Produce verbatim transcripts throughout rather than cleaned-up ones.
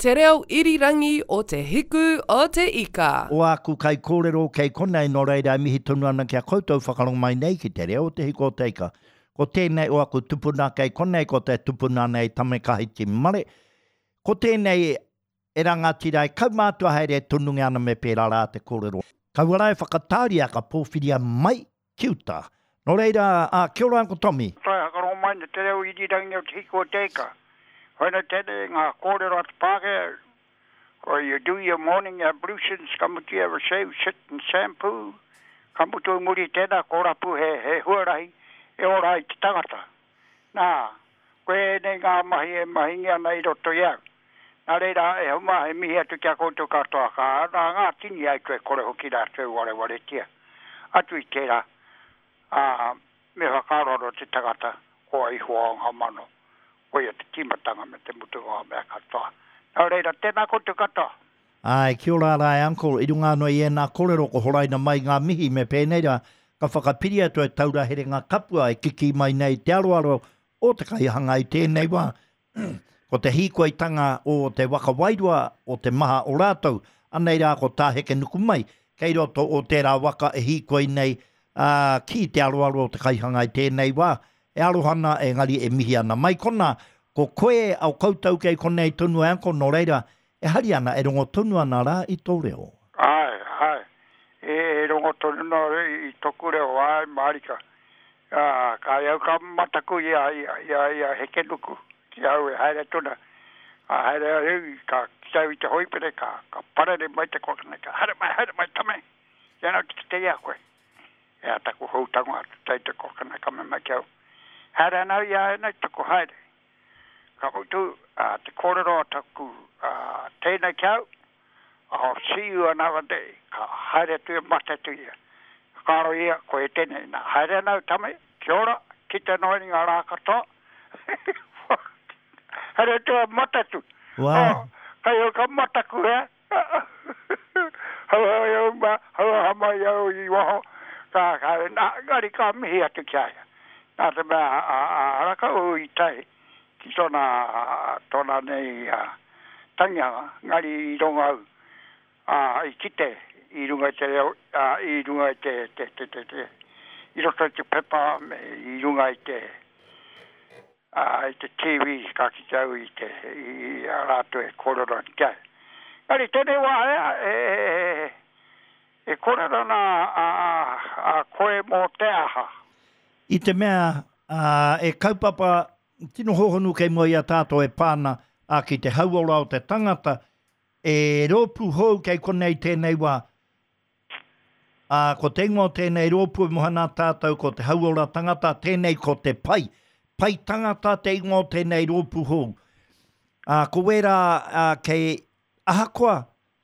te reo irirangi o te hiku o te ika. O aku kai kōrero kei konei no reira mihi tonu ana kia koutou whakarong mai nei ki te reo o te hiku o te ika. Ko tēnei o aku tupuna kei konei ko te tupuna nei tamekahi ki mare. Ko tēnei e rangatirai kaumātua haere tunungi ana me pērā rā te kōrero. Kauarai whakatāri a ka pōwhiria mai kiuta. No reira, uh, kia ora Uncle Tommy. Tai hakarong mai na te reo irirangi o te hiku o te ika. Hoina tēne ngā kōrero atu pāke, or you do your morning ablutions, kamutu ever shave, sit and shampoo, kamutu muri tēnā kōrapu he, he huarahi, e ora i te tangata. Nā, koe ne ngā mahi e mahingi ana i roto iau. Nā reira e huma he mihi atu kia koutou katoa ka, nā ngā tini ai koe kore hoki rā tau ware ware tia. Atu i tērā, uh, me whakaroro te tangata, ko i huanga mano. Koe te timatanga me te mutu ngā mea katoa. Nā reira, tēnā koutou katoa. Ai, kia ora rai, uncle. I runga no i e nā kōrero ko horaina mai ngā mihi me pēneira. Ka whakapiri atu e taura here ngā kapua e kiki mai nei te aroaro o te kaihanga i tēnei wā. Ko te hikoitanga o te wakawairua o te maha o rātou. Anei rā ko tāheke nuku mai. Kei roto o tērā waka e hikoi nei uh, ki te aroaro o te kaihanga i tēnei wā. E arohana e ngari e mihi ana mai kona. Ko koe au koutou kei konei tonu e anko no reira, e hari ana e rongo tonu ana rā i tō reo. Ai, ai. E, e rongo tonu no re i toku reo ai marika. Uh, ka iau ka mataku ia, ia, ia, ia heke nuku. Ki au e haere tuna. A haere au ka kitau i te hoipere ka, ka parere mai te kokana ka. Haere mai, haere mai tame. Ia nau ki te ia koe. Ia taku hou tango atu tai te kokana ka me mai kiau. Haere anau ia e nei taku haere. Ka mutu, uh, te kōrero taku uh, tēnei kiau, I'll see you another day. Ka haere tu e mata tu ia. Karo ia, ko e tēnei. Nā haere nau tame, kia ora, ki te noini ngā rā katoa. Haere tu e mata tu. Wow. Oh, kai o ka mata ku ea. Haua iau ma, haua hama iau i waho. Ka haere, nā ngari ka mihi atu kia ia. Nā te mea, a raka o i tai. Ki tōna, tōna nei uh, tangianga, ngari i ronga au, uh, i kite, i runga te reo, uh, i runga te, te, te, te, te, i roto te pepa, me, i runga i te, uh, i te T V, ka ki te au i te, i rātu e kōrero ni kia. Ngari, tēne wā ea, e, e, e kōrero na a, a koe mō te aha. I te mea, uh, e kaupapa, tino hohonu kei moi a tātou e pāna a ki te hauora o te tangata, e rōpu hou kei konei tēnei wā. A, ko te ingoa tēnei rōpu e mohana tātou ko te hauora tangata, tēnei ko te pai. Pai tangata te ingoa tēnei rōpu hou. A, ko wera a, kei ahakoa,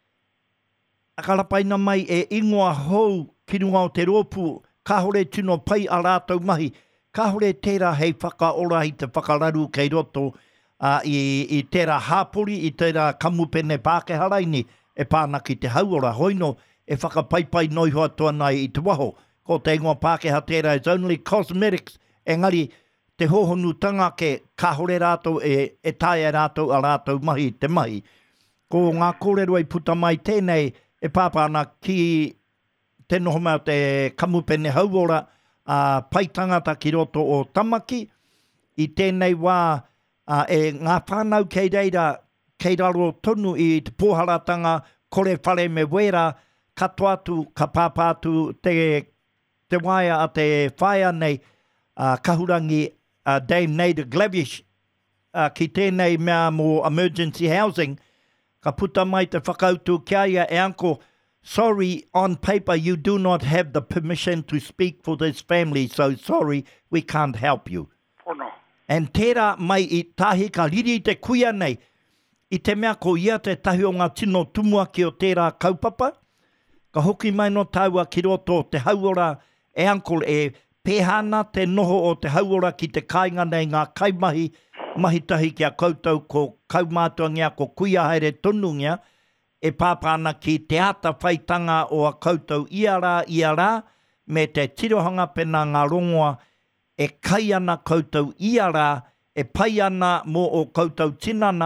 a karapaina mai e ingoa hou ki runga o te rōpu, ka hore tino pai a rātou mahi, ka hore tērā hei whakaora i te whakararu kei roto uh, i, i tērā hāpuri, i tērā kamupene Pākeharaini e pāna ki te hauora hoino e whakapaipai noi hoa tuanai i te waho. Ko te ingoa Pākeha tērā is only cosmetics, engari te hohonutanga ke ka hore rātou e, e taia rātou a rātou mahi te mahi. Ko ngā kōrero i puta mai tēnei e pāpāna ki te noho mea te kamupene hauora, Uh, pai tangata ki roto o tamaki, i tēnei wā uh, e ngā whānau kei reira, kei raro tonu i te pōharatanga, kore whare me wera, katoa atu, ka pāpātu te, te waia a te whaia nei, uh, kahurangi uh, Dame Nader Glavish, uh, ki tēnei mea mō emergency housing, ka puta mai te whakautu kia ia e anko, sorry, on paper you do not have the permission to speak for this family, so sorry, we can't help you. Oh no. And tērā mai i tahi ka riri te kuia nei, i te mea ko ia te tahi o ngā tino tumua ki o tērā kaupapa, ka hoki mai no taua ki roto te hauora e uncle e pēhana te noho o te hauora ki te kāinga nei ngā kaimahi, mahi tahi kia koutou ko kaumātua ngia ko kuia haere tonu ngia, e pāpāna ki te ata whaitanga o a koutou iara iara, me te tirohanga pena ngā rongoa, e kai ana koutou iara, e pai ana mō o koutou tinana,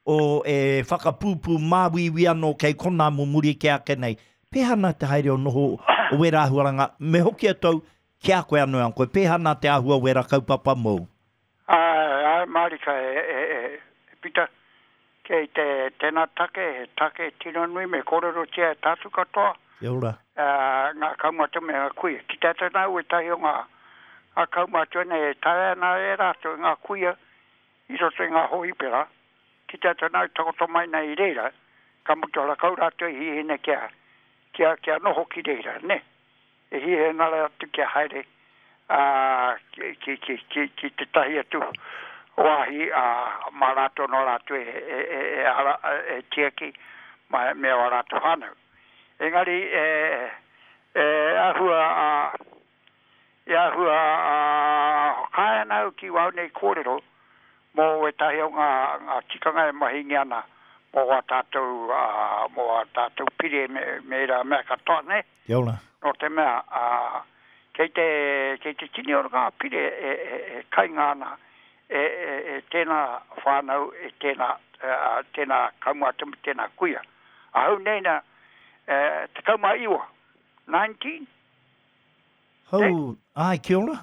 o e whakapūpū māwiwi anō kei kona mumuri ke ake nei. Pehana te haere o noho o wera ahuaranga. Me hoki atau ki a koe anu an koe. Pehana te ahua wera kaupapa mou. Ai, ai, Marika, e, e, e, e pita, kei te tēnā take, he take tino nui me korero tia e tātu katoa. Ia ora. Uh, ngā kaumata me ngā kuia. Ki tātou nā ue tahi o ngā, ngā kaumata ne e tae nā e rātou ngā kuia, i roto ngā hoipera. Ki tātou nā takoto mai nei reira, ka mutu ala kau rātou hi hene kia, kia, kia noho ki reira, ne? E hi he nara atu kia haere, uh, ki, ki, ki, ki, ki te tahi atu wahi uh, ma rātou no rātou e, e, e, e, ara, e tiaki ma, me o rātou hanau. Engari, e, e ahua, uh, e ahua, uh, kai anau ki wau nei kōrero, mō e tahi o ngā, ngā tikanga e mahingi ana, mō a tātou, uh, mō a tātou pire me, me ra mea katoa, ne? Iaula. No te mea, uh, kei te, kei te tini o ngā pire e, e, e kai ngāna, e, e, e tēnā whānau, e tēnā, uh, tēnā kaumuatamu, tēnā kuia. Ahau neina, Uh, te kauma iwa, nineteen. Hau, hey. Ai, kia ora.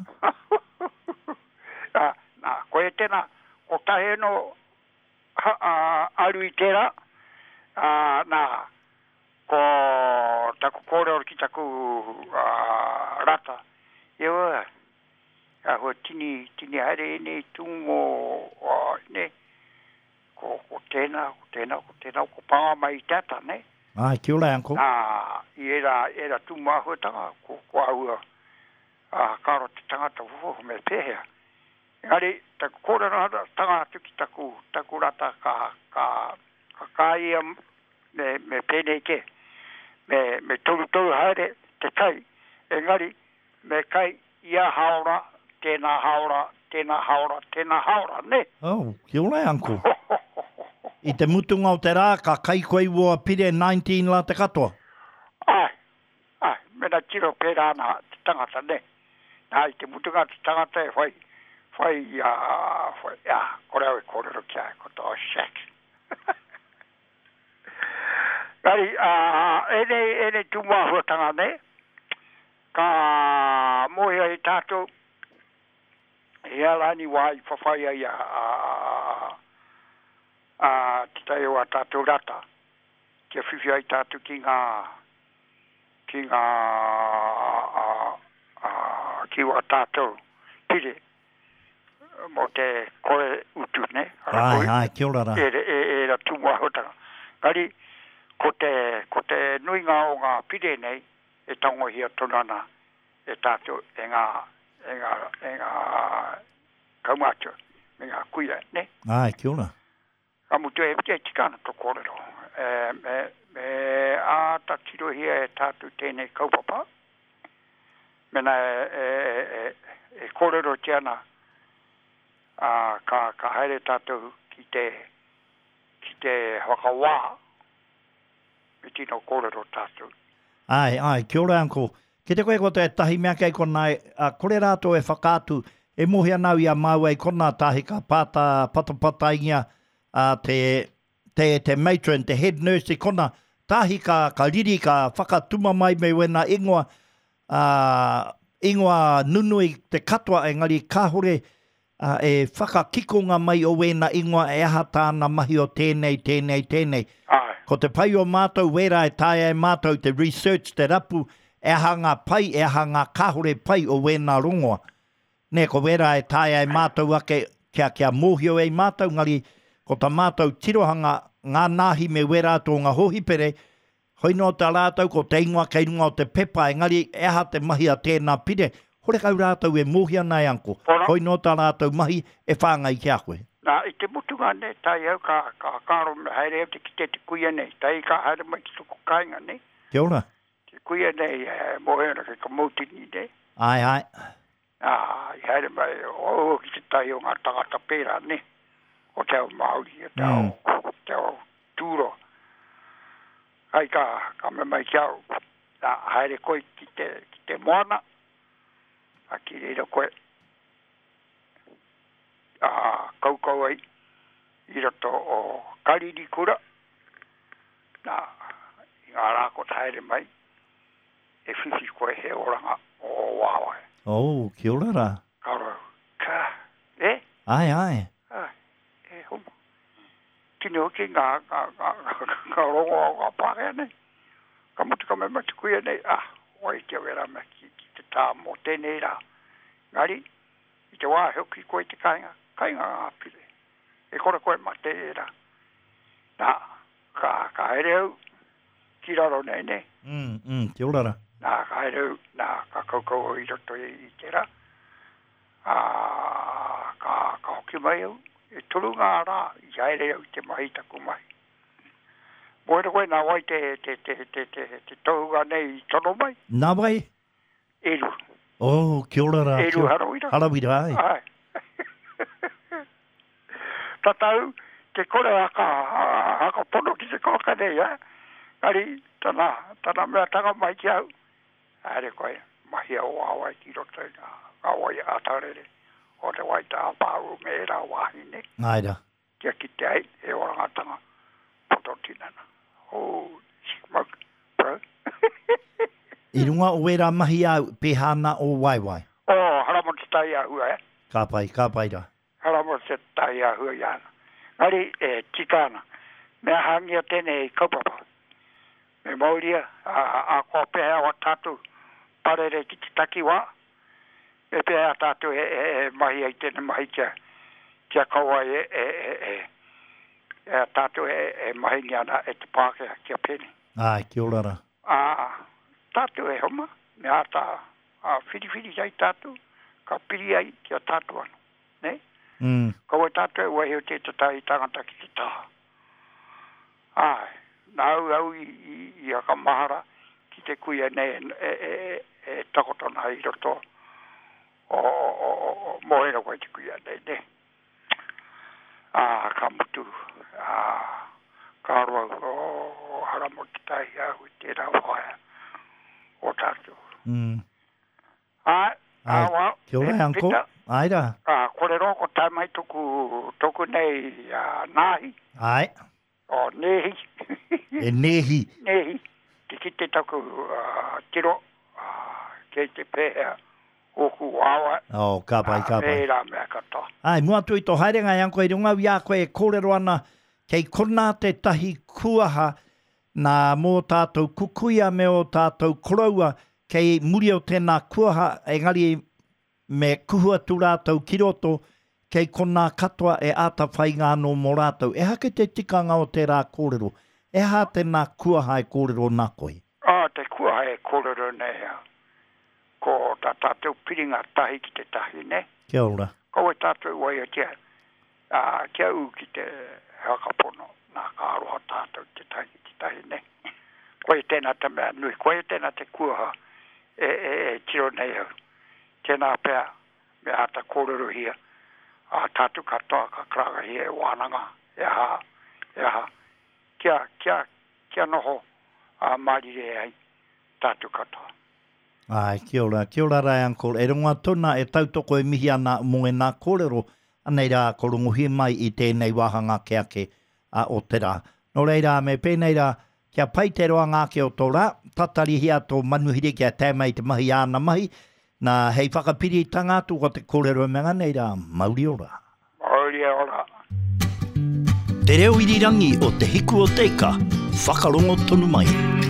uh, nā, koe tēnā, ko tahe no ha, uh, aru i tērā, uh, nā, ko taku kōreo ki taku uh, rata. Ewa, uh, ho tini, tini haere ene tūngo, uh, ne, ko, ko tēnā, ko tēnā, ko tēnā, ko pānga mai tata, ne? Ai, kia ora, anko. Ah, i era, era tu mahuatanga, ko, ko aua, ah, karo te tangata uho me pehea. Engari, taku kōra rata tangata ki taku, taku rata ka, ka, ka kāia me, me pēnei ke, me, me toru toru haere te kai. Engari, me kai ia haora, tēnā haora, tēnā haora, tēnā haora, ne? Oh, kia ora, anko. I te mutunga o te rā, ka kai koe ua pire nineteen la te katoa. Ai, ai, mena tiro pērā nā te tangata, ne? Nā, i te mutunga te tangata e whai, whai, uh, whai, ah, kore au e kōrero kia e koto o shak. Kari, uh, ene, ene tūmāhuatanga, ne? Ka mohi ai tātou, e alani wai whawhai ai a, uh, Uh, te tai o a tātou rata, kia whiwhi ai tātou ki ngā, ki ngā, uh, uh, ki o a tātou pire, mo te koe utu, ne? Ai, ai, kia ora rā. E, e, e ra tūmua hotanga. Kari, ko te, ko te nui ngā o ngā pire nei, e tango hia tonana, e tātou, e ngā, e ngā, e ngā, kaumātua, me ngā kuia, ne? Ai, kia ora. Amutu e te tikana to kōrero. E, me, me a ta tiro hia e tātu tēnei kaupapa. Mena e, e, e, e kōrero tiana a, ka, ka haere tātou ki te, ki te whakawā. Me tino kōrero tātou. Ai, ai, kia ora anko. Ki te koe ko te tahi mea kei kona e, a kore rātou e whakātu, e mohi anau ia mau ai kona tahi ka pāta patapata ingia, Uh, te, te, te matron, te head nurse, te kona tahi ka, ka riri, ka whakatuma mai me wena ingoa, uh, ingoa nunui te katoa, engari kahore uh, e whakakikonga mai o wena ingoa e aha tāna mahi o tēnei, tēnei, tēnei. Ai. Ko te pai o mātou, wera e tae e mātou, te research, te rapu, e aha ngā pai, e aha ngā kahore pai o wena rongoa. Ne, ko wera e tae e mātou ake, kia, kia mōhio e mātou, ngari, ko ta mātou tirohanga ngā nāhi me wera tō ngā hohipere, hoi no tā rātou ko te ingoa kei runga o te pepa, engari e aha te mahi a tēnā pire, hore kau rātou e mōhia nei anko, hoi no tā rātou mahi e whāngai kia koe. Nā, i te mutunga ne, tai au ka, ka kāro me haere au te ki te te kuia nei, tai ka haere mai ki tuku kāinga nei. Kia ora. Te kuia nei, e, mōhera ke ka mautini nei. Ai, ai. Nā, i haere mai, o, ki te tai o ngā tangata pēra nei. O te au Māori, o te au, mm. te au tūro. Ai ka, ka me mai ki au, nā haere koe ki te, ki te moana, a ki reira koe, a kaukau ai, i roto o kariri kura. Nā, i ngā rā ko taere mai, e whiwhi koe he oranga o wāwai. Oh, kia ora rā. Karo, ka, e? Ai, ai. Ai, e homo. Tine hoki ngā, ngā, ngā, ngā, ngā rongo au ngā pākea nei. Ka mutu ka me mati kuia nei, ah, wai te wera me ki, ki te tā mō tēnei rā. Ngari, i te wā hoki koe te kainga, kainga ngā pire. E kora koe ma te era. Nā, ka, ka ere au, ki raro nei nei. Mm, mm, kia ora rā. Nā, ka ere au, nā, ka kaukau i roto i, i te rā. Ah, ka, ka hoki mai au. E turu ngā rā, i aere au te mahi taku mai. Moera koe nā wai te, te, te, te, te, te tohunga nei tono mai. Nā wai? Eru. Oh, kia ora rā. Eru harawira. Harawira, ai. Ai. Tatau, te kore haka, haka pono ki te koka nei, eh? Ari, tana, tana mea tanga mai ki au. Aere koe, mahi au awai ki roto i ngā, ngā wai atarere. O te wai tā pāru me e rā wāhi ne. Aira. Kia ki te ai, e orangatanga, poto tinana. Oh, smoke, bro. I runga o e rā mahi au, pehana o waiwai. Oh, haramo te tai a hua, eh? Ka pai, ka pai rā. Haramo te tai a hua iana. Ngari, e, tikana, mea hangia tēne i kaupapa. Me mauria, a, a kua pehea wa tātu, parere ki te taki wā. E pehea tātu e, e, e mahi ai tēne mahi kia, kia kaua e, e, e, e, e tātu e, e mahi ngiana e te pākea kia pēne. Ai, kia ora rā. A, tātu e homa, me ata, a whiriwhiri ai tātu, ka piri ai kia tātu anu, ne? Mm. Kaua tātu e wahi o te tatai tangata ki te taha. Ai, nau au i, i, i aka mahara ki te kuia nei e, e, e, e takotona i roto o, o, o moera koe te kuia nei, ne? Ah, ka mutu, ah, ka arua o, o haramo te tai au i te rau haia o tātu. Mm. Ai, Ai, ah, wau, kia ora, e anko. pita. Ai rā. Ah, kore roko tai mai tuku, tuku nei uh, nahi, Ai. o nehi. E nehi. Nehi, te kite taku uh, tiro, uh, kei te pēhea, oku awa. Oh, ka pai, ka pai. Pēra mea katoa. Ai, mua tui tō haerenga i anko i runga wia koe e kōrero ana kei kona te tahi kuaha nā mō tātou kukuia me o tātou koroua kei muri o tēnā kuaha engari me kuhua tu rātou ki roto kei kona katoa e ata whai ngā no mō rātou. E hake te tikanga o te rā kōrero. E hā tēnā kuaha e kōrero nā koe. Ah, te kuaha e kōrero nei. Ko tā tātou piringa tahi ki te tahi, ne? Kia ora. Ko e tātou wai o tia, uh, kia u ki te hakapono, nā ka aroha tātou te tahi ki te tahi, ne? Ko e tēnā te mea nui, ko e tēnā te kuaha e, e, e tiro nei au. Tēnā pēr, me ata kōrero hia, a tātou katoa ka kranga hia e wānanga, e ha, e ha, kia, kia, kia noho a marire ai tātou katoa. Ai, kia ora, kia ora rai uncle. E runga tona e tautoko e mihi ana mo e nā kōrero, anei rā korongohi mai i tēnei wahanga ke ake a o te rā. Nō reira me pēnei rā, kia pai te roa ngāke o tō rā, tatari hia tō manuhiri kia tēmei te mahi āna mahi, nā hei whakapiri tangātu o te kōrero me nganei rā, mauri ora. Mauri ora. Te reo irirangi o te hiku o teika, whakarongo tonu mai.